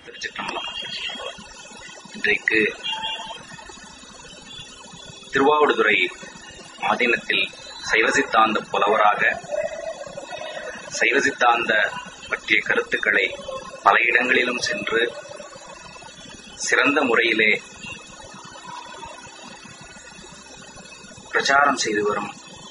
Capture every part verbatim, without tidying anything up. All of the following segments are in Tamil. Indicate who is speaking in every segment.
Speaker 1: திருச்சிற்றம்பலம். இன்றைக்கு திருவாவடுதுறை ஆதீனத்தில் சைவ சித்தாந்த புலவராக சைவ சித்தாந்த பற்றிய கருத்துக்களை பல இடங்களிலும் சென்று சிறந்த முறையிலே பிரச்சாரம் செய்து வரும்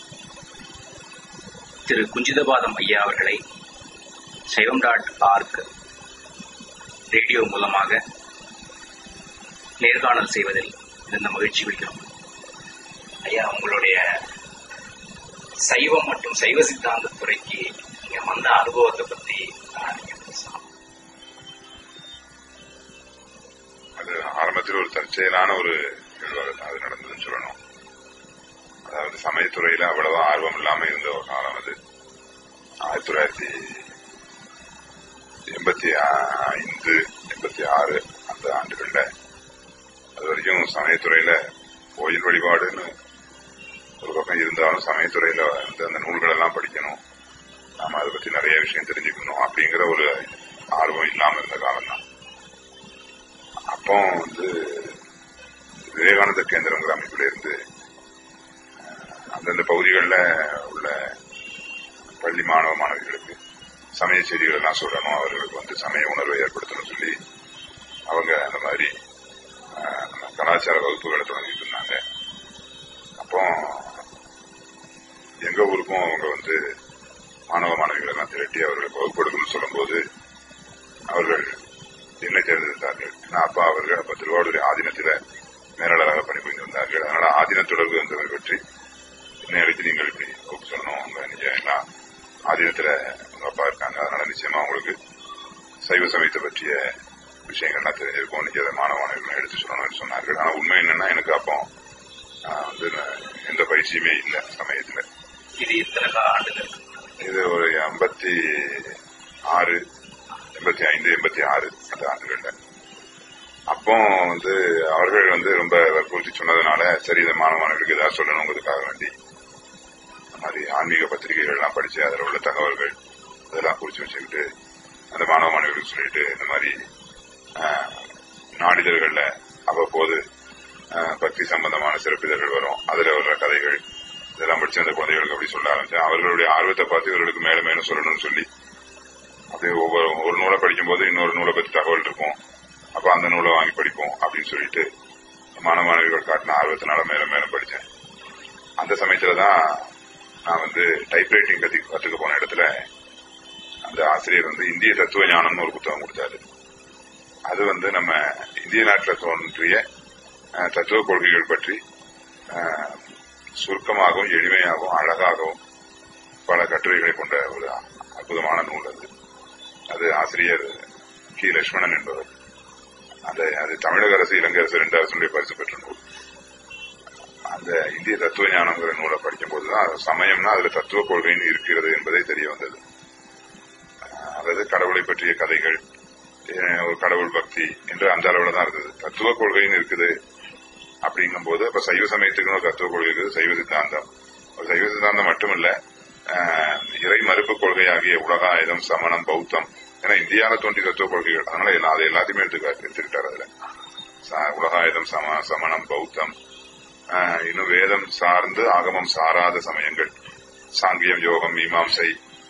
Speaker 1: திரு குஞ்சிதபாதம் ஐயா அவர்களை சைவம் டாட் ஆர்க் ரேடியோ மூலமாக நேர்காணல் செய்வதில் இருந்த மகிழ்ச்சி கொள்கிறோம். ஐயா, உங்களுடைய சைவம் மற்றும் சைவ சித்தாந்த துறைக்கு நீங்க வந்த அனுபவத்தை பத்தி நீங்க பேசலாம்.
Speaker 2: அது ஆரம்பத்தில் ஒரு தற்செயலான ஒரு நிகழ்வாக அது நடந்ததுன்னு சொல்லணும். அதாவது சமயத்துறையில அவ்வளவா ஆர்வம் இல்லாம இருந்த ஒரு காலம் அது. ஆயிரத்தி தொள்ளாயிரத்தி எண்பத்தி ஐந்து எண்பத்தி ஆறு அந்த ஆண்டுகள்ல அது வரைக்கும் சமயத்துறையில கோயில் வழிபாடுன்னு ஒரு பக்கம் இருந்தாலும் சமயத்துறையில வந்து அந்த நூல்கள் எல்லாம் படிக்கணும், நாம அதை பத்தி நிறைய விஷயம் தெரிஞ்சுக்கணும் அப்படிங்கிற ஒரு ஆர்வம் இல்லாம இருந்த காலம் தான். அப்போ வந்து விவேகானந்த கேந்திரங்கிற அமைப்புல இருந்து அந்தந்த பகுதிகளில் உள்ள பள்ளி மாணவ மாணவிகளுக்கு சமய செய்திகள் எல்லாம் சொல்லணும், அவர்களுக்கு வந்து சமய உணர்வை ஏற்படுத்தணும் சொல்லி அவங்க அந்த மாதிரி கலாச்சார வகுப்புகளை தொடங்கிட்டு இருந்தாங்க. அப்போ எங்க ஊருக்கும் அவங்க வந்து மாணவ மாணவிகள் எல்லாம் திரட்டி அவர்களுக்கு வகுப்பு எடுக்கணும்னு சொல்லும் போது அவர்கள் என்னை தேர்ந்தெடுத்தார்கள். ஏன்னா அப்பா அவர்கள் அப்ப திருவாவடுதுறை ஆதீனத்தில மேலாளராக பணிபுரிந்து வந்தார்கள். அதனால ஆதீன தொடர்பு என்பதை பற்றி என்னை அழைத்து நீங்கள் இப்படி வகுப்பு சொல்லணும், உங்க நிச்சயமா ஆதீனத்துல உங்க அப்பா இருக்காங்க, அதனால நிச்சயமா உங்களுக்கு சைவ சமயத்தை பற்றிய விஷயங்கள்லாம் தெரிஞ்சிருக்கும், நீங்க அதை மாணவ மாணவிகளை எடுத்து சொல்லணும்னு சொன்னார்கள். ஆனா உண்மை என்னன்னா எனக்கு அப்போ வந்து எந்த பயிற்சியுமே இல்லை சமயத்துல.
Speaker 1: இது எத்தனை ஆண்டுகள்?
Speaker 2: இது ஒரு எண்பத்தி ஆறு எண்பத்தி ஐந்து எண்பத்தி ஆறு அந்த ஆண்டுகள்ல. அப்போ வந்து அவர்கள் வந்து ரொம்ப வற்புறுத்தி சொன்னதுனால சரி இந்த மாணவ மாணவர்களுக்கு ஏதாவது சொல்லணுங்கிறதுக்காக வேண்டி இந்த மாதிரி ஆன்மீக பத்திரிகைகள் எல்லாம் படிச்சு அதில் உள்ள தகவல்கள் இதெல்லாம் குறிச்சு வச்சுக்கிட்டு அந்த மாணவ மாணவர்களுக்கு சொல்லிட்டு இந்த மாதிரி நாளிதழ்கள்ல அவ்வப்போது பக்தி சம்பந்தமான சிறப்பிதழ்கள் வரும், அதுல வர்ற கதைகள் இதெல்லாம் படிச்சு அந்த குழந்தைகளுக்கு அப்படி சொல்ல ஆரம்பிச்சேன். அவர்களுடைய ஆர்வத்தை பார்த்து இவர்களுக்கு மேலும் மேலும் சொல்லணும்னு சொல்லி அப்படியே ஒவ்வொரு ஒரு நூலை படிக்கும் போது இன்னொரு நூலை பற்றி தகவல் இருக்கும், அப்ப அந்த நூலை வாங்கி படிப்போம் அப்படின்னு சொல்லிட்டு மாணவ மாணவிகள் காட்டின ஆர்வத்தினால மேலும் மேலும் படிச்சேன். அந்த சமயத்துலதான் நான் வந்து டைப்ரைட்டிங் கத்தி கத்துக்க போன இடத்துல அந்த ஆசிரியர் வந்து இந்திய தத்துவ ஞானம்னு ஒரு புத்தகம் கொடுத்தாரு. அது வந்து நம்ம இந்திய நாட்டில் தோன்றிய தத்துவ கொள்கைகள் பற்றி சுருக்கமாகவும் எளிமையாகவும் அழகாகவும் பல கட்டுரைகளை கொண்ட ஒரு அற்புதமான நூல் அது. அது ஆசிரியர் கி லட்சுமணன் என்பவர். அந்த அது தமிழக அரசு இலங்கை அரசு ரெண்டு அரசுடைய பரிசு பெற்ற நூல். அந்த இந்திய தத்துவ ஞானங்கிற நூலை படிக்கும் போதுதான் சமயம்னா அதுல தத்துவ கொள்கைன்னு இருக்கிறது என்பதை தெரிய வந்தது. அதாவது கடவுளை பற்றிய கதைகள், ஒரு கடவுள் பக்தி என்று அந்த அளவுல தான் இருந்தது. தத்துவ கொள்கைன்னு இருக்குது அப்படிங்கும் போது அப்ப சைவ சமயத்துக்குன்னு ஒரு தத்துவ கொள்கை இருக்குது, சைவ சித்தாந்தம். ஒரு சைவ சித்தாந்தம் மட்டுமில்ல, இறை மறுப்பு கொள்கையாகிய உலகாயுதம், சமணம், பௌத்தம், ஏன்னா இந்தியாவில தோன்றிய தத்துவ கொள்கைகள், அதனால அதை எல்லாத்தையுமே எடுத்து எடுத்துக்கிட்டார். அதுல உலகாயுதம், சம சமணம், பௌத்தம், இன்னும் வேதம் சார்ந்து ஆகமம் சாராத சமயங்கள், சாங்கியம், யோகம், மீமாம்சை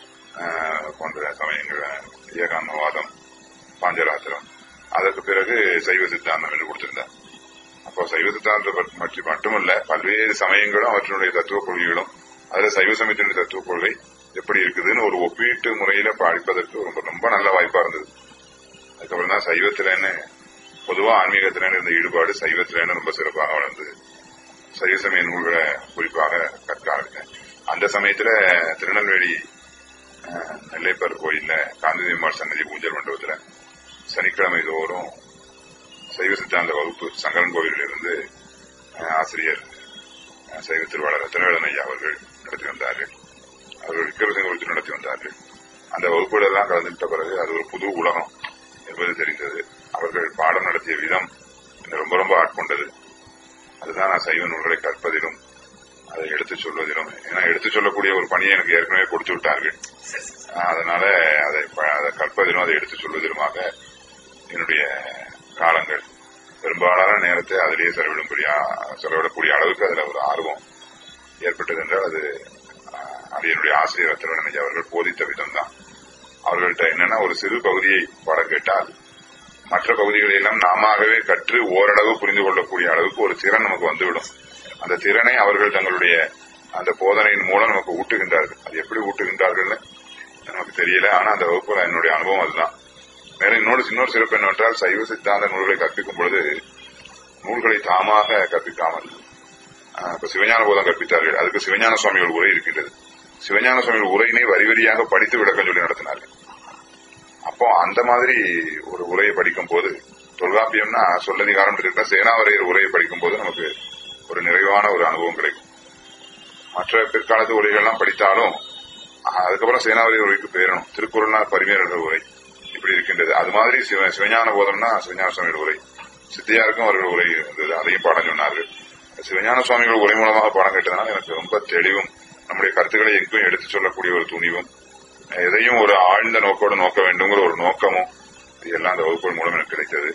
Speaker 2: போன்ற சமயங்கள், ஏகாந்தவாதம், பாஞ்சராத்திரம், அதற்கு பிறகு சைவ சித்தாந்தம் என்று கொடுத்திருந்தார். அப்போ சைவ சித்தாந்தம் பற்றி மட்டுமல்ல, பல்வேறு சமயங்களும் அவற்றினுடைய தத்துவ கொள்கைகளும் அதுல சைவ சமயத்தினுடைய தத்துவ கொள்கை எப்படி இருக்குதுன்னு ஒரு ஒப்பீட்டு முறையில படிப்பதற்கு ரொம்ப ரொம்ப நல்ல வாய்ப்பா இருந்தது. அதுக்கப்புறம் தான் சைவத்திலன்னு பொதுவா ஆன்மீகத்திலன்னு இருந்த ஈடுபாடு சைவத்திலன்னு ரொம்ப சிறப்பாக வளர்ந்தது. சைவ சமய நூல்களை குறிப்பாக கற்க ஆரம்பித்தேன். அந்த சமயத்துல திருநெல்வேலி நெல்லைப்பர் கோயில்ல காந்திதேமாள் சன்னதி ஊஞ்சல் மண்டபத்துல சனிக்கிழமை தோறும் சைவ சித்தாந்த வகுப்பு சங்கரன் கோவிலில் இருந்து ஆசிரியர் சைவ திருவாளர் ரத்னவேலன் ஐயா அவர்கள் நடத்தி வந்தார்கள். அவர்கள் விக்கிரமசிங்க குறித்து நடத்தி வந்தார்கள். அந்த வகுப்புகள் எல்லாம் கலந்துவிட்ட பிறகு அது ஒரு புது உலகம் என்பது தெரிந்தது. அவர்கள் பாடம் நடத்திய விதம் ரொம்ப ரொம்ப ஆட்கொண்டது. அதுதான் நான் சைவ நூல்களை கற்பதிலும் அதை எடுத்துச் சொல்வதிலும், ஏன்னா எடுத்துச் சொல்லக்கூடிய ஒரு பணியை எனக்கு ஏற்கனவே கொடுத்து விட்டார்கள். அதனால அதை அதை கற்பதிலும் அதை எடுத்துச் சொல்வதிலுமாக என்னுடைய காலங்கள் பெரும்பாலான நேரத்தை அதிலேயே செலவிடும்படியா செலவிடக்கூடிய அளவுக்கு அதுல ஒரு ஆர்வம் ஏற்பட்டது என்றால் அது அது என்னுடைய ஆசிரியர் ரத்தினன் அவர்கள் போதித்த விதம் தான். அவர்கள்ட்ட என்னன்னா ஒரு சிறு பகுதியை பாடம் கேட்டால் மற்ற பகுதிகளை எல்லாம் நாமவே கற்று ஓரளவு புரிந்து கொள்ளக்கூடிய அளவுக்கு ஒரு திறன் நமக்கு வந்துவிடும். அந்த திறனை அவர்கள் தங்களுடைய அந்த போதனையின் மூலம் நமக்கு ஊட்டுகின்றார்கள். அது எப்படி ஊட்டுகின்றார்கள்னு நமக்கு தெரியல. ஆனா அந்த வகுப்புல என்னுடைய அனுபவம் அதுதான். மேலும் இன்னொரு இன்னொரு சிறப்பு என்னவென்றால் சைவ சித்தாந்த நூல்களை கற்பிக்கும் பொழுது நூல்களை தாமாக கற்பிக்காமல் இப்ப சிவஞான போதம் கற்பித்தார்கள். அதுக்கு சிவஞான சுவாமிகள் உரை இருக்கின்றது. சிவஞான சுவாமிகள் உரையினை வரி வரியாக படித்து விளக்கம் சொல்லி நடத்தினார்கள். அப்போ அந்த மாதிரி ஒரு உரையை படிக்கும் போது தொல்காப்பியம்னா சொல்லதிகாரம் இருக்கிற சேனாவரையர் உரையை படிக்கும் போது நமக்கு ஒரு நிறைவான ஒரு அனுபவம் கிடைக்கும். மற்ற பிற்காலத்து உரைகள்லாம் படித்தாலும் அதுக்கப்புறம் சேனாவரையர் உரைக்கு பேரணும். திருக்குறள்னா பரிமேலர்கள் உரை இப்படி இருக்கின்றது. அது மாதிரி சிவ சிவஞான போதம்னா சிவஞான சுவாமிகள் உரை, சித்தியாருக்கும் அவர்கள் உரை இருந்தது. அதையும் பாடம் சொன்னார்கள். சிவஞான சுவாமிகள் உரை மூலமாக பாடம் கேட்டதுனால எனக்கு ரொம்ப தெளிவும் நம்முடைய கருத்துக்களை எங்கும் எடுத்துச் சொல்லக்கூடிய ஒரு துணிவும் எதையும் ஒரு ஆழ்ந்த நோக்கோடு நோக்க வேண்டுங்கிற ஒரு நோக்கமும் இதெல்லாம் அந்த வகுப்புகள் மூலம் எனக்கு கிடைத்தது.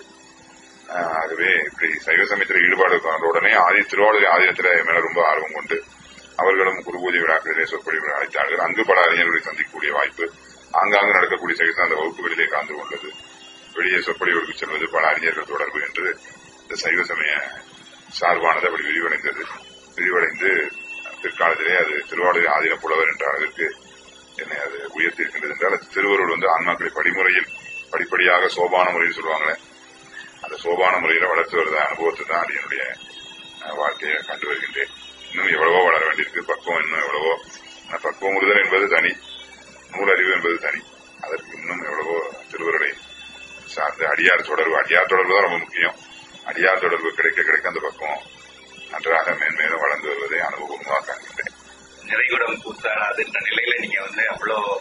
Speaker 2: ஆகவே இப்படி சைவ சமயத்தில் ஈடுபாடு உடனே ஆதி திருவாரூர் ஆதீனத்தில மேல ரொம்ப ஆர்வம் கொண்டு அவர்களும் குரு பூஜை விழாக்களிலே சொற்பொழிவு அழைத்தார்கள். அங்கு பல அறிஞர்களை சந்திக்கக்கூடிய வாய்ப்பு ஆங்காங்கு நடக்கக்கூடிய சைவ அந்த வகுப்புகளிலே கலந்து கொண்டது. வெளியே சொற்பொழிவுகளுக்கு செல்வது, பல அறிஞர்கள் தொடர்பு என்று இந்த சைவ சமய சார்பானது அப்படி விரிவடைந்தது. விரிவடைந்து பிற்காலத்திலே அது திருவாரூர் ஆதீன புலவர் என்ற அளவிற்கு என்னை அது உயர்த்தியிருக்கின்றது என்றால் அது திருவருள் வந்து ஆன்மாக்களை படிமுறையில் படிப்படியாக சோபான முறையில் சொல்லுவாங்களே அந்த சோபான முறையில வளர்த்து வருத அனுபவத்தை தான் அது என்னுடைய வாழ்க்கையை கண்டு வருகின்றேன். இன்னும் எவ்வளவோ வளர வேண்டியிருக்கு. பக்குவம் இன்னும் எவ்வளவோ. பக்குவம் உறுதல் என்பது தனி, நூல் அறிவு என்பது தனி. அதற்கு இன்னும் எவ்வளவோ திருவருளை சார்ந்த அடியார் தொடர்பு அடியார் தொடர்பு தான் ரொம்ப முக்கியம். அடியார் தொடர்பு கிடைக்க கிடைக்க அந்த பக்குவம் நன்றாக மேன்மேலும் வளர்ந்து வருவதை அனுபவமாக காண்கின்றேன்.
Speaker 1: நிறைகுடம் கூத்தாடாது என்ற நிலையில நீங்க வந்து அவ்வளவு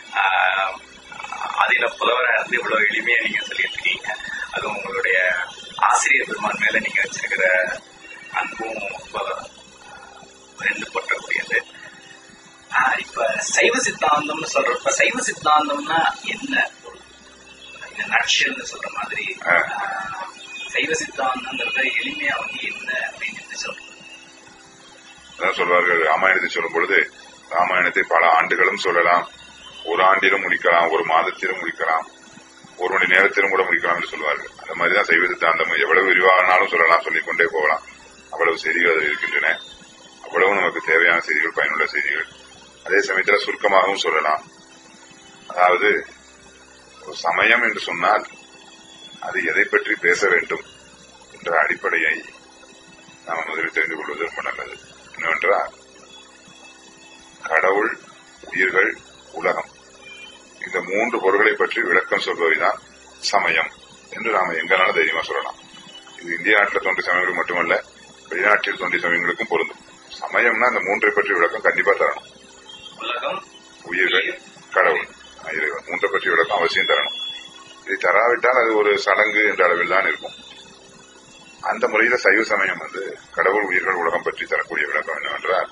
Speaker 1: அதில புலவரா இருந்து இவ்வளவு எளிமையா நீங்க சொல்லிட்டு இருக்கீங்க. அது உங்களுடைய ஆசிரியர் பெருமான் மேல நீங்க வச்சிருக்கிற அன்பும் வெந்து போற்றக்கூடியது. இப்ப சைவ சித்தாந்தம்னு சொல்றப்ப சைவ சித்தாந்தம்னா என்ன நட்சல்னு சொல்ற மாதிரி சைவ சித்தாந்தம்ங்கிறத எளிமையா வந்து என்ன அப்படின்னு சொல்றோம்.
Speaker 2: அதான் சொல்வார்கள் ராமாயணத்தை சொல்லும் பொழுது ராமாயணத்தை பல ஆண்டுகளும் சொல்லலாம், ஒரு ஆண்டிலும் முடிக்கலாம், ஒரு மாதத்திலும் முடிக்கலாம், ஒரு மணி நேரத்திலும் கூட முடிக்கலாம் என்று சொல்வார்கள். அந்த மாதிரிதான் சைவ சித்தாந்தம் எவ்வளவு விரிவானாலும் சொல்லலாம், சொல்லிக்கொண்டே போகலாம். அவ்வளவு செய்திகள் அதில் இருக்கின்றன. அவ்வளவு நமக்கு தேவையான செய்திகள், பயனுள்ள செய்திகள். அதே சமயத்தில் சுருக்கமாகவும் சொல்லலாம். அதாவது சமயம் என்று சொன்னால் அது எதை பற்றி பேச வேண்டும் என்ற அடிப்படையை நாம் முதலில் தெரிந்து கொள்வது ரொம்ப நல்லது. என்னவென்றால் கடவுள், உயிர்கள், உலகம் இந்த மூன்று பொருள்களை பற்றி விளக்கம் சொல்வதுதான் சமயம் என்று நாம எங்கனாலும் தைரியமா சொல்லலாம். இது இந்திய நாட்டில் தோன்றிய சமயங்களுக்கு மட்டுமல்ல, வெளிநாட்டில் தோன்றிய சமயங்களுக்கும் பொருந்தும். சமயம்னா அந்த மூன்றை பற்றி விளக்கம் கண்டிப்பா தரணும்.
Speaker 1: உலகம்,
Speaker 2: உயிர்கள், கடவுள், இறைவன் மூன்றை பற்றி விளக்கம் அவசியம் தரணும். இதை தராவிட்டால் அது ஒரு சடங்கு என்ற அளவில் தான் இருக்கும். அந்த முறையில சைவ சமயம் வந்து கடவுள், உயிர்கள், உலகம் பற்றி தரக்கூடிய விளக்கம் என்னவென்றால்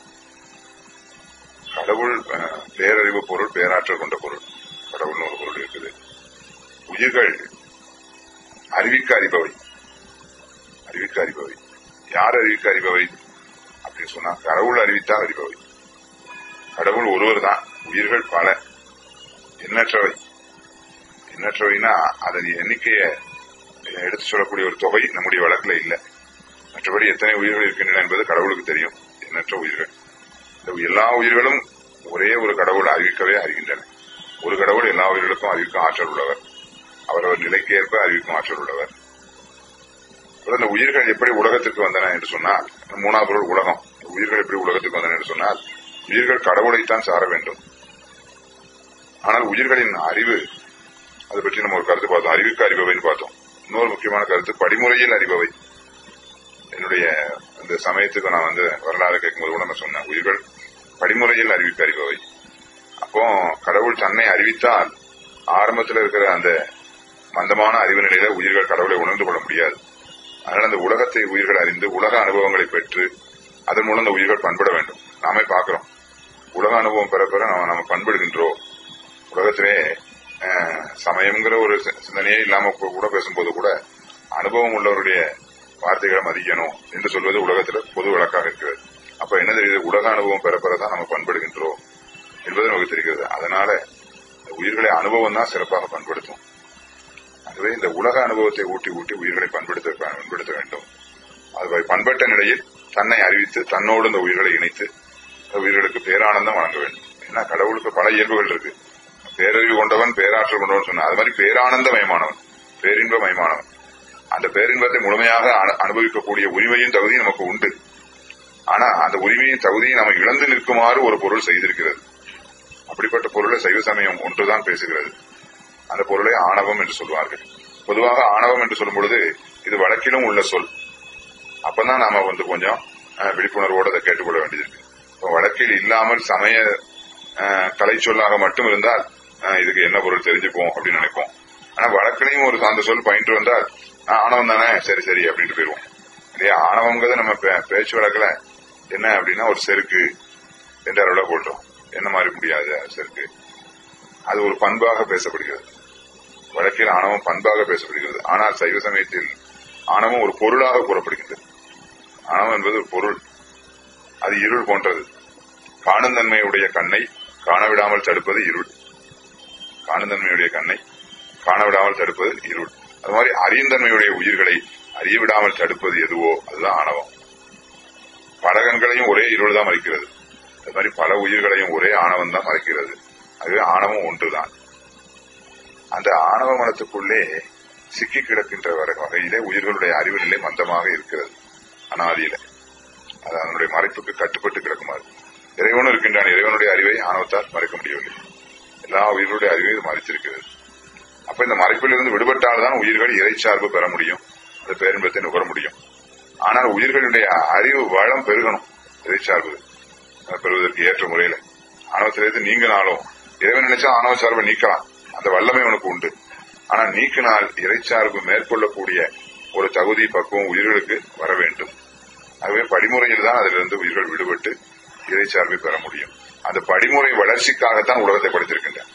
Speaker 2: கடவுள் பேரறிவு பொருள், பேராற்றல் கொண்ட பொருள். கடவுள்னு ஒரு பொருள் இருக்குது. உயிர்கள் அறிவிக்க அறிபவை. அறிவிக்க அறிபவை யார் அறிவிக்க அறிபவை அப்படின்னு சொன்னா கடவுள் அறிவித்தால் அறிபவை. கடவுள் ஒருவர் தான், உயிர்கள் பல, எண்ணற்றவை. எண்ணற்றவைனா அதன் எண்ணிக்கையை எடுத்து சொல்லக்கூடிய ஒரு தொகை நம்முடைய வழக்கில் இல்லை. மற்றபடி எத்தனை உயிர்கள் இருக்கின்றன என்பது கடவுளுக்கு தெரியும். எண்ணற்ற உயிர்கள். இந்த எல்லா உயிர்களும் ஒரே ஒரு கடவுள் அறிவிக்கவே அறிகின்றன. ஒரு கடவுள் எல்லா உயிர்களுக்கும் அறிவிக்கும் ஆற்றல் உள்ளவர். அவரவர் நிலைக்கு ஏற்ப அறிவிக்கும் ஆற்றல் உள்ளவர். இந்த உயிர்கள் எப்படி உலகத்திற்கு வந்தன என்று சொன்னால், மூணாவது பொருள் உலகம். உயிர்கள் எப்படி உலகத்துக்கு வந்தன என்று சொன்னால், உயிர்கள் கடவுளைத்தான் சார வேண்டும். ஆனால் உயிர்களின் அறிவு, அதை பற்றி நம்ம ஒரு கருத்து பார்த்தோம். அறிவிக்க அறிபவைன்னு பார்த்தோம். இன்னொரு முக்கியமான கருத்து படிமுறையில் அறிபவை. என்னுடைய இந்த சமயத்துக்கு நான் வந்து வரலாறு கேட்கும்போது கூட நான் சொன்னேன், உயிர்கள் படிமுறையில் அறிவிக்க அறிபவை. அப்போ கடவுள் தன்னை அறிவித்தால் ஆரம்பத்தில் இருக்கிற அந்த மந்தமான அறிவு நிலையில உயிர்கள் கடவுளை உணர்ந்து கொள்ள முடியாது. அதனால அந்த உலகத்தை உயிர்கள் அறிந்து உலக அனுபவங்களை பெற்று அதன் மூலம் அந்த உயிர்கள் பண்பட வேண்டும். நாமே பார்க்கிறோம், உலக அனுபவம் பெற பெற நம்ம நம்ம பண்படுகின்றோம். உலகத்திலே சமயம்ங்கிற ஒரு சிந்தனையே இல்லாம கூட பேசும்போது கூட அனுபவம் உள்ளவருடைய வார்த்தைகளை மதிக்கணும் என்று சொல்வது உலகத்துல பொது வழக்காக இருக்கிறது. அப்ப என்ன தெரியுது, உலக அனுபவம் பெறப்பெறதான் நம்ம பண்படுகின்றோம் என்பது நமக்கு தெரிகிறது. அதனால உயிர்களை அனுபவம் தான் சிறப்பாக பண்படுத்தும். ஆகவே இந்த உலக அனுபவத்தை ஊட்டி ஊட்டி உயிர்களை பண்படுத்த பண்படுத்த வேண்டும். அது பண்பட்ட நிலையில் தன்னை அறிவித்து தன்னோடு இந்த உயிர்களை இணைத்து உயிர்களுக்கு பேரானந்தம் வழங்க வேண்டும். ஏன்னா கடவுளுக்கு பல இயல்புகள் இருக்கு. பேரறிவு கொண்டவன், பேராற்றல் கொண்டவன் சொன்ன அது மாதிரி பேரானந்த மயமானவன், பேரின்ப மயமானவன். அந்த பேரின்பத்தை முழுமையாக அனுபவிக்கக்கூடிய உரிமையும் தகுதியும் நமக்கு உண்டு. ஆனா அந்த உரிமையும் தகுதியும் நம்ம இழந்து நிற்குமாறு ஒரு பொருள் செய்திருக்கிறது. அப்படிப்பட்ட பொருளை சைவ சமயம் ஒன்றுதான் பேசுகிறது. அந்த பொருளை ஆணவம் என்று சொல்வார்கள். பொதுவாக ஆணவம் என்று சொல்லும் பொழுது இது வழக்கிலும் உள்ள சொல். அப்பதான் நாம வந்து கொஞ்சம் விழிப்புணர்வோடு அதை கேட்டுக்கொள்ள வேண்டியது. வழக்கில் இல்லாமல் சமய கலை சொல்லாக மட்டும் இருந்தால் இதுக்கு என்ன பொருள் தெரிஞ்சுப்போம் அப்படின்னு நினைப்போம். ஆனா வழக்கிலையும் ஒரு அந்த சொல் பயின்று வந்தால் ஆணவம் தானே, சரி சரி அப்படின்ட்டு போயிருவோம் இல்லையா. ஆணவங்கிறது நம்ம பேச்சு வழக்கில் என்ன அப்படின்னா ஒரு செருக்கு என்ற அளவுல போடுறோம். என்ன மாதிரி முடியாது செருக்கு, அது ஒரு பண்பாக பேசப்படுகிறது. வழக்கில் ஆணவம் பண்பாக பேசப்படுகிறது. ஆனால் சைவ சமயத்தில் ஆணவம் ஒரு பொருளாக கூறப்படுகின்றது. ஆணவம் என்பது ஒரு பொருள், அது இருள் போன்றது. காணும் தன்மையுடைய கண்ணை காணவிடாமல் தடுப்பது இருள். காணும் தன்மையுடைய கண்ணை காணவிடாமல் தடுப்பது இருள். அது மாதிரி அறியந்தன்மையுடைய உயிர்களை அறியவிடாமல் தடுப்பது எதுவோ அதுதான் ஆணவம். பல கண்களையும் ஒரே இருள் தான் மறைக்கிறது. அது மாதிரி பல உயிர்களையும் ஒரே ஆணவம் தான் மறைக்கிறது. அதுவே ஆணவம் ஒன்றுதான். அந்த ஆணவ மனத்துக்குள்ளே சிக்கி கிடக்கின்ற வகையிலே உயிர்களுடைய அறிவு நிலை மந்தமாக இருக்கிறது. அனாதியில அது அதனுடைய மறைப்புக்கு கட்டுப்பட்டு கிடக்குமாறு இறைவனும் இருக்கின்றான். இறைவனுடைய அறிவை ஆணவத்தால் மறைக்க முடியவில்லை. எல்லா உயிர்களுடைய அறிவையும் மறைத்திருக்கிறது. அப்ப இந்த மறைப்பிலிருந்து விடுபட்டால்தான் உயிர்கள் இறைச்சார்பு பெற முடியும், அந்த பேரின்பத்தை நுகர முடியும். ஆனால் உயிர்களுடைய அறிவு வளம் பெருகணும். இறைச்சார்பு பெறுவதற்கு ஏற்ற முறையில ஆணவத்திலிருந்து நீங்கினாலும் இறைவன் நினைச்சா ஆணவ சார்பை நீக்கலாம், அந்த வல்லமை உனக்கு உண்டு. ஆனா நீக்கினால் இறைச்சார்பு மேற்கொள்ளக்கூடிய ஒரு தகுதி பக்குவம் உயிர்களுக்கு வர வேண்டும். ஆகவே படிமுறையில் தான் அதிலிருந்து உயிர்கள் விடுபட்டு இறைச்சார்பை பெற முடியும். அந்த படிமுறை வளர்ச்சிக்காகத்தான் உலகத்தை படைத்திருக்கின்றன.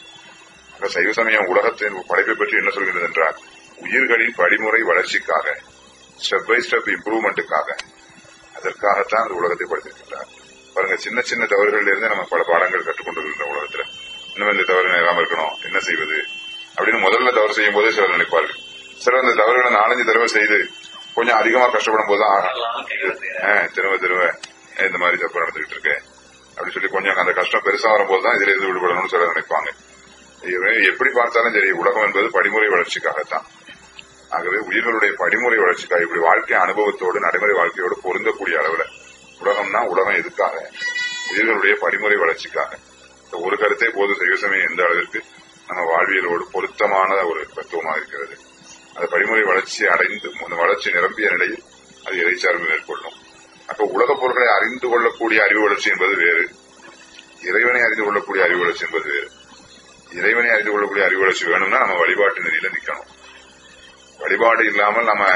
Speaker 2: சைவ சமயம் உலகத்தின் படைப்பை பற்றி என்ன சொல்கிறது என்றால் உயிர்களின் படிமுறை வளர்ச்சிக்காக, ஸ்டெப் பை ஸ்டெப் இம்ப்ரூவ்மெண்ட்டுக்காக, அதற்காகத்தான் அந்த உலகத்தை படைத்திருக்கின்றார். பாருங்க, சின்ன சின்ன தவறுகளில் இருந்து நம்ம பல பாடங்கள் கற்றுக்கொண்டு இருக்கின்ற உலகத்துல இன்னும் இந்த தவறு நேராம இருக்கணும், என்ன செய்வது அப்படின்னு முதல்ல தவறு செய்யும் போதே சிலர் நினைப்பார்கள். சிலர் அந்த தவறுகளை நாலஞ்சு தடவை செய்து கொஞ்சம் அதிகமா கஷ்டப்படும் போதுதான் திரும்ப திரும்ப இந்த மாதிரி தப்பு நடந்துகிட்டு இருக்கு அப்படின்னு சொல்லி கொஞ்சம் அந்த கஷ்டம் பெருசா வரும்போதுதான் இதுல இருந்து விடுபடணும்னு சிலர் நினைப்பாங்க. எப்படி பார்த்தாலும் சரி, உலகம் என்பது படிமுறை வளர்ச்சிக்காகத்தான். ஆகவே உயிர்களுடைய படிமுறை வளர்ச்சிக்காக, இப்படி வாழ்க்கை அனுபவத்தோடு நடைமுறை வாழ்க்கையோடு பொருந்தக்கூடிய அளவுல உலகம்னா உலகம் எதுக்காக? உயிர்களுடைய படிமுறை வளர்ச்சிக்காக. ஒரு கருத்தை போது சைவ சமயம் எந்த அளவிற்கு நம்ம வாழ்வியலோடு பொருத்தமான ஒரு தத்துவமாக இருக்கிறது. அந்த படிமுறை வளர்ச்சி அடைந்து அந்த வளர்ச்சி நிரம்பிய நிலையில் அது இறைச்சார்பு மேற்கொள்ளும். அப்ப உலக பொருட்களை அறிந்து கொள்ளக்கூடிய அறிவு வளர்ச்சி என்பது வேறு, இறைவனை அறிந்து கொள்ளக்கூடிய அறிவு வளர்ச்சி என்பது வேறு. இறைவனை அறிந்து கொள்ளக்கூடிய அறிவு வளர்ச்சி வேணும்னா நம்ம வழிபாட்டு நெறியில நிக்கணும். வழிபாடு இல்லாமல் நம்ம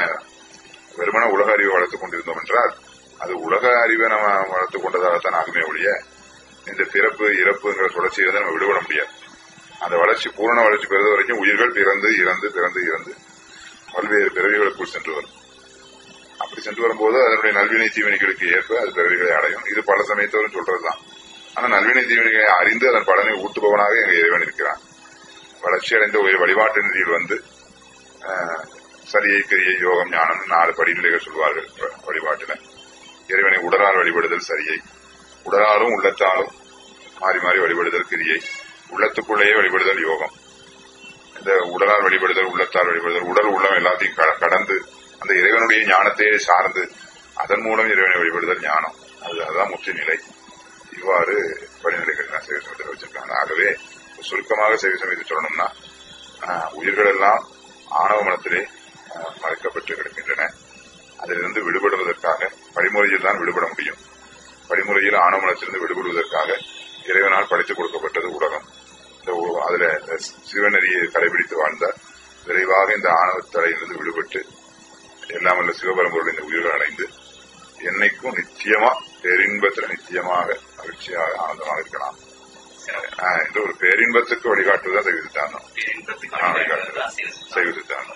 Speaker 2: வெறுமன உலக அறிவை வளர்த்துக் கொண்டிருந்தோம் என்றால் அது உலக அறிவை நம்ம வளர்த்துக் கொண்டதாகத்தான் ஆகுமே ஒழிய இந்த பிறப்பு இறப்புங்கிற சுழற்சியிலிருந்து நம்ம விடுபட முடியாது. அந்த வளர்ச்சி பூரண வளர்ச்சி பெறுவது வரைக்கும் உயிர்கள் பிறந்து இறந்து பிறந்து இறந்து பல்வேறு பிறவிகளுக்குள் சென்று வரும். அப்படி சென்று வரும்போது அதனுடைய நல்வினை தீவினைகளுக்கு ஏற்ப அது பிறவிகளை அடையும். இது பல சமயத்தோடும் சொல்றதுதான். ஆனா நல்வினை தீவினைகளை அறிந்து அதன் பலனை ஊட்டுபவனாக எங்க இறைவன் இருக்கிறான். வளர்ச்சி அடைந்த ஒரு வழிபாட்டு நிலையில் வந்து சரியை கிரியை யோகம் ஞானம் நாலு படிநிலைகள் சொல்வார்கள் வழிபாட்டுல. இறைவனை உடலால் வழிபடுதல் சரியை, உடலாலும் உள்ளத்தாலும் மாறி மாறி வழிபடுதல் கிரியை, உள்ளத்துக்குள்ளேயே வழிபடுதல் யோகம். இந்த உடலால் வழிபடுதல் உள்ளத்தால் வழிபடுதல், உடல் உள்ளம் எல்லாத்தையும் கடந்து அந்த இறைவனுடைய ஞானத்தையே சார்ந்து அதன் மூலம் இறைவனை வழிபடுதல் ஞானம். அதுதான் முற்று நிலை. இவ்வாறு படிநிலைகள் சைவ சமயத்தில் வச்சிருக்காங்க. ஆகவே சுருக்கமாக சைவ சமயத்தை சொல்லணும்னா உயிர்கள் எல்லாம் ஆணவ மனத்திலே மறைக்கப்பட்டு கிடக்கின்றன. அதிலிருந்து விடுபடுவதற்காக படிமுறையில் தான் விடுபட முடியும். படிமுறையில் ஆணவ மனத்திலிருந்து விடுபடுவதற்காக இறைவனால் படைத்துக் கொடுக்கப்பட்டது உலகம். இந்த அதுல சிவநெறியை கடைபிடித்து வாழ்ந்தால் விரைவாக இந்த ஆணவ தடையிலிருந்து விடுபட்டு எல்லாம் வல்ல சிவபரம்பொருள் இந்த உயிர்கள் அடைந்து என்னைக்கும் நிச்சயமா பேரின்பத்தில் நிச்சயமாக மகிழ்ச்சியாக ஆனந்தமாக இருக்கலாம். என்று ஒரு பேரின்பத்துக்கு வழிகாட்டுவதுதான் சைவ சித்தாந்தம். சைவ சித்தாந்தம்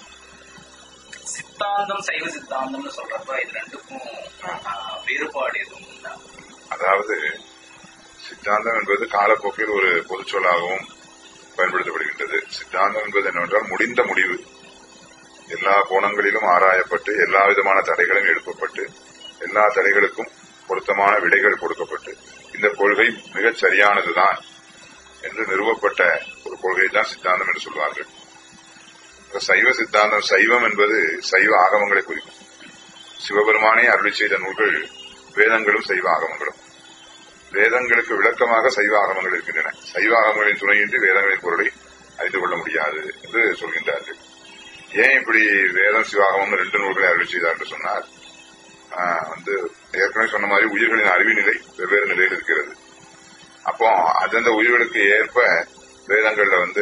Speaker 1: சித்தாந்தம் சைவ சித்தாந்தம்னு சொல்றப்ப இது ரெண்டுக்கும் வேறுபாடு எதுவும் உண்டா?
Speaker 2: அதாவது சித்தாந்தம் என்பது காலப்போக்கில் ஒரு பொதுச்சொல்லாகவும் பயன்படுத்தப்படுகின்றது. சித்தாந்தம் என்பது என்னவென்றால் முடிந்த முடிவு, எல்லா கோணங்களிலும் ஆராயப்பட்டு எல்லா விதமான தடைகளும் எழுப்பப்பட்டு எல்லா தடைகளுக்கும் பொருத்தமான விடைகள் கொடுக்கப்பட்டு இந்த கொள்கை மிகச் சரியானதுதான் என்று நிறுவப்பட்ட ஒரு கொள்கை தான் சித்தாந்தம் என்று சொல்வார்கள். சைவ சித்தாந்தம், சைவம் என்பது சைவ ஆகமங்களை குறிக்கும். சிவபெருமானே அருளி செய்த நூல்கள் வேதங்களும் சைவ ஆகமங்களும். வேதங்களுக்கு விளக்கமாக சைவ ஆகமங்கள் இருக்கின்றன. சைவ ஆகமங்களின் துணையின்றி வேதங்களின் பொருளை அறிந்து கொள்ள முடியாது என்று சொல்கின்றார்கள். ஏன் இப்படி வேதம் சிவாகமம் ரெண்டு நூல்களை அருளி செய்தார் என்று சொன்னார், வந்து ஏற்கனவே சொன்ன மாதிரி உயிர்களின் அறிவு நிலை வெவ்வேறு நிலையில் இருக்கிறது. அப்போ அந்தந்த உயிர்களுக்கு ஏற்ப வேதங்கள்ல வந்து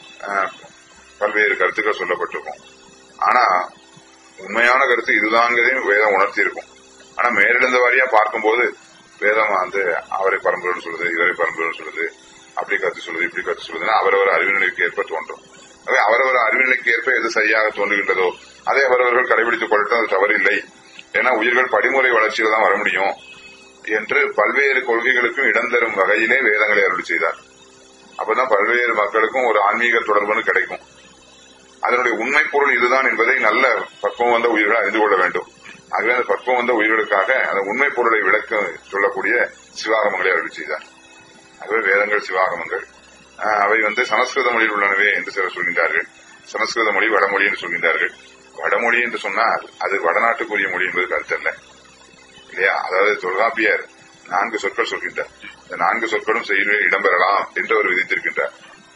Speaker 2: பல்வேறு கருத்துக்கள் சொல்லப்பட்டிருக்கும். ஆனா உண்மையான கருத்து இதுதாங்கிறதையும் வேதம் உணர்த்தி இருக்கும். ஆனா மேலிருந்த வாரியா பார்க்கும்போது வேதம் வந்து அவரை பரம்பரைன்னு சொல்லுது, இவரை பரம்பரைன்னு சொல்லுது, அப்படி கருத்து சொல்லுது, இப்படி கருத்து சொல்லுதுன்னா அவரவர் அறிவு நிலைக்கு ஏற்ப தோன்றும். ஆகவே அவரவர் அறிவு நிலைக்கு ஏற்ப எது சரியாக தோன்றுகின்றதோ அதை அவரவர்கள் கடைபிடித்துக் கொள்ளட்டும், அது தவறில்லை. ஏன்னா உயிர்கள் படிமுறை வளர்ச்சியில தான் வர முடியும் என்று பல்வேறு கொள்கைகளுக்கும் இடம் தரும் வகையிலே வேதங்களை அருளி செய்தார். அப்பதான் பல்வேறு மக்களுக்கும் ஒரு ஆன்மீக தொடர்புன்னு கிடைக்கும். அதனுடைய உண்மை பொருள் இதுதான் என்பதை நல்ல பக்குவம் வந்த உயிர்கள் அறிந்து கொள்ள வேண்டும். ஆகவே அந்த பக்குவம் வந்த உயிர்களுக்காக அந்த உண்மை பொருளை விளக்க சொல்லக்கூடிய சிவாகமங்களை அருளி செய்தார். ஆகவே வேதங்கள் சிவாகமங்கள். அவை வந்து சமஸ்கிருத மொழியில் உள்ளனவே என்று சிலர் சொல்கின்றார்கள். சமஸ்கிருத மொழி வடமொழி என்று சொல்கின்றார்கள். வடமொழி என்று சொன்னால் அது வடநாட்டுக்குரிய மொழி என்பது கருத்தல்ல இல்லையா? அதாவது தொல்காப்பியர் நான்கு சொற்கள் சொல்கின்றார். இந்த நான்கு சொற்களும் செய்யுளில் இடம்பெறலாம் என்று அவர் விதித்திருக்கின்றார்.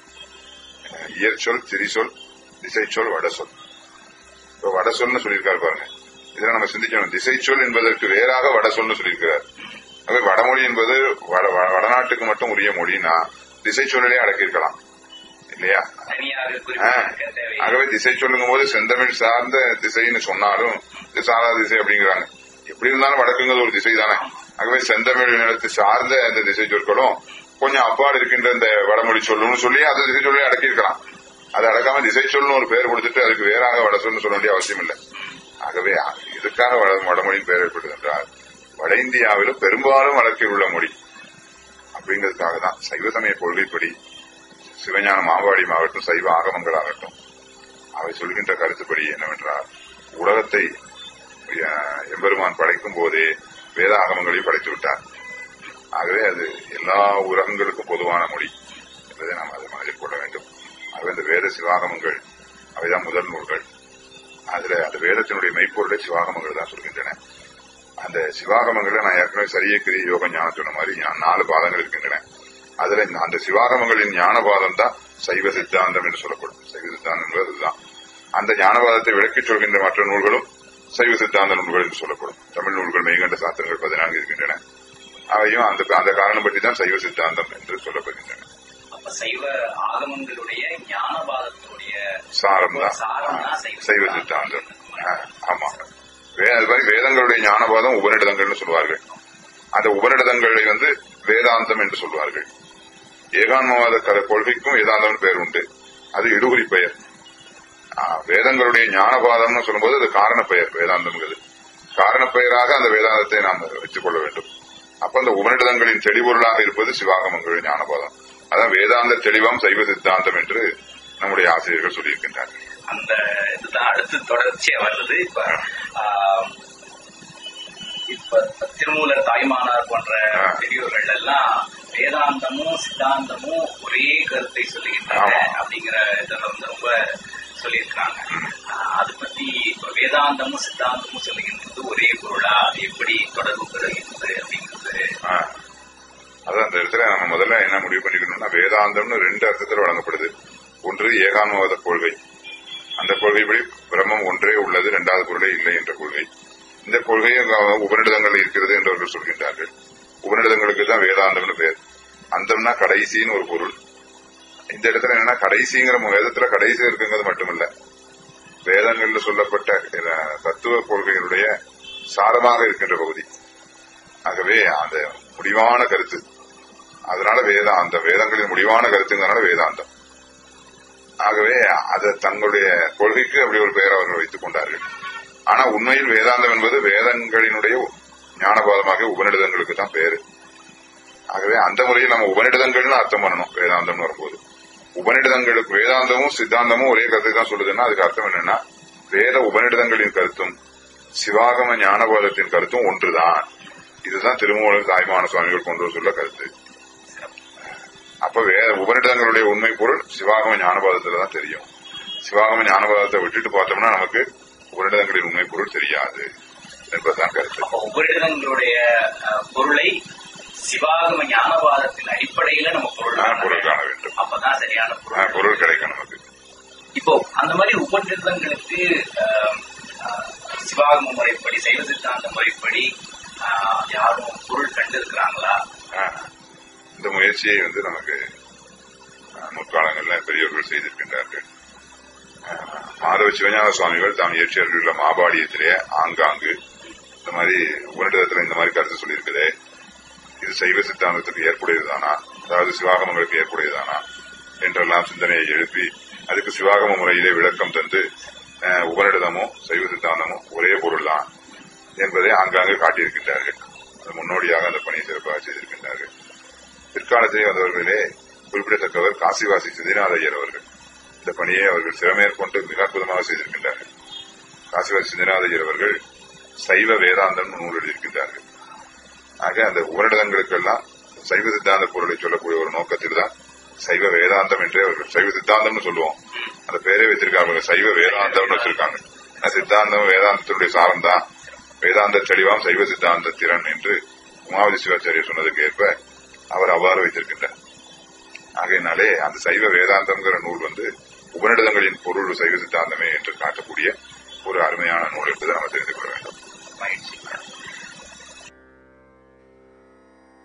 Speaker 2: இயற்சொல், திரிசொல், திசைச்சொல், வடசொல். இப்ப வடசொல்னு சொல்லியிருக்காரு பாருங்க. இதை நம்ம சிந்திக்கணும். திசைச்சொல் என்பதற்கு வேறாக வடசொல்னு சொல்லியிருக்கிறார். ஆகவே வடமொழி என்பது வடநாட்டுக்கு மட்டும் உரிய மொழினா திசை சொல்லே அடக்கியிருக்கலாம் இல்லையா? ஆகவே திசை சொல்லுங்கும் போது செந்தமிழ் சார்ந்த திசைன்னு சொன்னாலும் இது சாரா திசை அப்படிங்கிறாங்க. எப்படி இருந்தாலும் வடக்குங்கிறது ஒரு திசை தானே. ஆகவே செந்தமிழ் நிலத்து சார்ந்த அந்த திசை சொற்களும் கொஞ்சம் அப்பாடு இருக்கின்ற இந்த வடமொழி சொல்லுன்னு சொல்லி அந்த திசை சொல்லே அடக்கியிருக்கலாம். அதை அடக்காம திசை சொல்லுன்னு ஒரு பெயர் கொடுத்துட்டு அதுக்கு வேறாக வட சொல்லு சொல்ல வேண்டிய அவசியம் இல்லை. ஆகவே எதுக்காக வடமொழியின் பெயர் ஏற்பட்டது என்றால் வட இந்தியாவிலும் பெரும்பாலும் வழக்கில் உள்ள மொழி அப்படிங்கிறதுக்காக தான். சைவ சமய கொள்கைப்படி சிவஞான மாவாடியம் ஆகட்டும், சைவ ஆகமங்கள் ஆகட்டும், அவை சொல்கின்ற கருத்துப்படி என்னவென்றால் உலகத்தை எம்பெருமான் படைக்கும் போதே வேத ஆகமங்களையும் படைத்து விட்டார். ஆகவே அது எல்லா உலகங்களுக்கும் பொதுவான மொழி என்பதை நாம் அதை மனதில் கொள்ள வேண்டும். ஆகவே இந்த வேத சிவாகமங்கள் அவைதான் முதல் நூல்கள். அதுல அந்த வேதத்தினுடைய மெய்ப்பொருளை சிவாகமங்கள் தான் சொல்கின்றன. அந்த சிவாகமங்கள்ல நான் ஏற்கனவே சரிய கிரிய யோக ஞானம் சொன்ன மாதிரி நாலு பாதங்கள் இருக்கின்றன. அதுல அந்த சிவாகமங்களின் ஞானபாதம் தான் சைவ சித்தாந்தம் என்று சொல்லப்படும். சைவ சித்தாந்தம் என்பது அதுதான். அந்த ஞானபாதத்தை விளக்கிச் சொல்கின்ற மற்ற நூல்களும் சைவ சித்தாந்த நூல்கள் என்று சொல்லப்படும். தமிழ் நூல்கள் மெய்கண்ட சாத்திரங்கள் பதினான்கு இருக்கின்றன. அவையும் அந்த அந்த காரணம் பற்றி தான் சைவ சித்தாந்தம் என்று சொல்லப்படுகின்றன.
Speaker 1: சைவ ஆகமங்களுடைய ஞானபாதத்துடைய
Speaker 2: சாரம் தான் சைவ சித்தாந்தம். ஆமா, அது மாதிரி வேதங்களுடைய ஞானபாதம் உபநிடதங்கள்னு சொல்வார்கள். அந்த உபநிடதங்களை வந்து வேதாந்தம் என்று சொல்வார்கள். ஏகான்மவாத கொள்கைக்கும் வேதாந்தம் பெயர் உண்டு. அது இடுகுறி பெயர். வேதங்களுடைய ஞானபாதம்னு சொல்லும்போது அது காரண பெயர். வேதாந்தம்ங்கிறது காரண பெயராக அந்த வேதாந்தத்தை நாம் வச்சுக் கொள்ள வேண்டும். அப்ப அந்த உபநிடதங்களின் தெளிபொருளாக இருப்பது சிவாகமங்கள் ஞானபாதம். அதான் வேதாந்த தெளிவாம் சைவ சித்தாந்தம் என்று நம்முடைய ஆசிரியர்கள் சொல்லியிருக்கின்றார்கள்.
Speaker 1: அந்த இதுதான் அடுத்து தொடர்ச்சியா வருது. இப்ப இப்ப திருமூலர், தாய்மானார் போன்ற பெரியோர்கள் எல்லாம் வேதாந்தமும் சித்தாந்தமும் ஒரே கருத்தை சொல்லுகின்றன அப்படிங்கிற இதில் வந்து ரொம்ப சொல்லியிருக்காங்க. அது பத்தி இப்ப வேதாந்தமும் சித்தாந்தமும் சொல்லுகின்றது ஒரே பொருளா, அது எப்படி தொடர்பு பெறுகின்றது அப்படிங்கிறது.
Speaker 2: அதான் அந்த இடத்துல நம்ம முதல்ல என்ன முடிவு பண்ணிக்கணும்னா, வேதாந்தம்னு ரெண்டு அர்த்தத்தில் வழங்கப்படுது. ஒன்று ஏகான்மவாத கொள்கை. அந்த கொள்கைப்படி பிரம்மம் ஒன்றே உள்ளது, இரண்டாவது பொருளே இல்லை என்ற கொள்கை. இந்த கொள்கையை உபநிடதங்கள் இருக்கிறது என்று அவர்கள் சொல்கின்றார்கள். உபநிடதங்களுக்கு தான் வேதாந்தம்னு பேர். அந்தம்னா கடைசின்னு ஒரு பொருள். இந்த இடத்துல என்னன்னா, கடைசிங்கிற வேதத்துல கடைசி இருக்குங்கிறது மட்டுமல்ல, வேதங்கள்ல சொல்லப்பட்ட தத்துவ கொள்கைகளுடைய சாரமாக இருக்கின்ற பகுதி. ஆகவே அந்த முடிவான கருத்து அதனால வேதம் அந்த வேதங்களின் முடிவான கருத்துங்கிறதுனால வேதாந்தம். ஆகவே அதை தங்களுடைய கொள்கைக்கு அப்படி ஒரு பெயர் அவர்கள் வைத்துக் கொண்டார்கள். ஆனா உண்மையில் வேதாந்தம் என்பது வேதங்களினுடைய ஞானபாதமாக உபநிடதங்களுக்கு தான் பேரு. ஆகவே அந்த முறையில் நம்ம உபநிடதங்கள்னு அர்த்தம் பண்ணணும். வேதாந்தம் வரும்போது உபநிடதங்களுக்கு வேதாந்தமும் சித்தாந்தமும் ஒரே கருத்தை தான் சொல்லுதுன்னா அதுக்கு அர்த்தம் என்னன்னா வேத உபநிடதங்களின் கருத்தும் சிவாகம ஞானபாதத்தின் கருத்தும் ஒன்றுதான். இதுதான் திருமூலர் தாய்மான சுவாமிகள் கொண்டு சொல்ல கருத்து. அப்ப வேத உபநிடதங்களுடைய உண்மை பொருள் சிவாகம ஞானபாதத்துல தான் தெரியும். சிவாகம ஞானபாதத்தை விட்டுட்டு பார்த்தோம்னா நமக்கு உபநிடதங்களின் உண்மை பொருள் தெரியாது என்பதுதான் கருத்து.
Speaker 1: உபநிடதங்களுடைய பொருளை சிவாகம ஞானவாதத்தின் அடிப்படையில நம்ம பொருள்
Speaker 2: பொருள் காண வேண்டும்.
Speaker 1: அப்பதான் சரியான பொருள்
Speaker 2: பொருள் கிடைக்கும் நமக்கு.
Speaker 1: இப்போ அந்த மாதிரி உபநிடதங்களுக்கு சிவாகம முறைப்படி சைவ சித்தாந்த முறைப்படி யாரும் பொருள் கண்டு இருக்கிறாங்களா?
Speaker 2: இந்த முயற்சியை வந்து நமக்கு முற்காலங்கள்ல பெரியவர்கள் செய்திருக்கின்றார்கள். மாதவ சிவஞான சுவாமிகள் தாம் இயற்றியர்களுள்ள மாபாடியத்திலே ஆங்காங்கு இந்த மாதிரி உபநிடதத்துல இந்த மாதிரி கருத்து சொல்லியிருக்குது. இது சைவ சித்தாந்தத்துக்கு ஏற்புடையதுதானா, அதாவது சிவாகமங்களுக்கு ஏற்புடையதானா என்றெல்லாம் சிந்தனையை எழுப்பி அதுக்கு சிவாகம முறையிலே விளக்கம் தந்து உபநிடதமும் சைவ சித்தாந்தமும் ஒரே பொருள் தான் என்பதை ஆங்காங்கு காட்டியிருக்கின்றார்கள். அது முன்னோடியாக அந்த பணியை சிறப்பாக செய்திருக்கின்றார்கள். பிற்காலத்திலே வந்தவர்களே குறிப்பிடத்தக்கவர் காசிவாசி சிதிநாத ஐயர் அவர்கள். இந்த பணியை அவர்கள் சிறமேற்கொண்டு மிக அற்புதமாக செய்திருக்கின்றார்கள். காசிவாசி சிதிநாத ஐயர் அவர்கள் சைவ வேதாந்தம் நூல் எழுதியிருக்கின்றார்கள். ஆக அந்த உபநிடதங்களுக்கெல்லாம் சைவ சித்தாந்த பொருளை சொல்லக்கூடிய ஒரு நோக்கத்தில் தான் சைவ வேதாந்தம் என்றே அவர்கள் சைவ சித்தாந்தம்னு சொல்லுவோம். அந்த பேரே வச்சிருக்காங்க, சைவ வேதாந்தம்னு வச்சிருக்காங்க. சித்தாந்தம் வேதாந்தத்தினுடைய சாரம் தான். வேதாந்த தெளிவாம் சைவ சித்தாந்த திறன் என்று உமாவதி சிவாச்சாரியர் சொன்னதுக்கு ஏற்ப அவர் அவ்வாறு வைத்திருக்கின்றார். ஆகையினாலே அந்த சைவ வேதாந்தம்ங்கிற நூல் வந்து உபநிடதங்களின் பொருள் சைவ சித்தாந்தமே என்று காட்டக்கூடிய ஒரு அருமையான நூல் என்பதை நம்ம தெரிந்து